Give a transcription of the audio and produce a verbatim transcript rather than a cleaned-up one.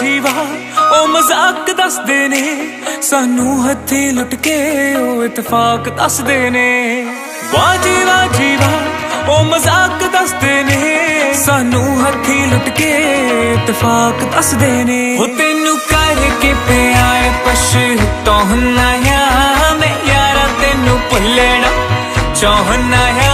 जी वाह ओ मजाक दसदे ने सानू हथी लुट के ओ इतफाक दसदे ने। वाह जी वाह जी वाह ओ मजाक दसदे ने सानू हथी लुट के इतफाक दसदे ने। हो तेनू करके प्यार पछताउणा आ मैं यारा तेनू भुलना चाहना है।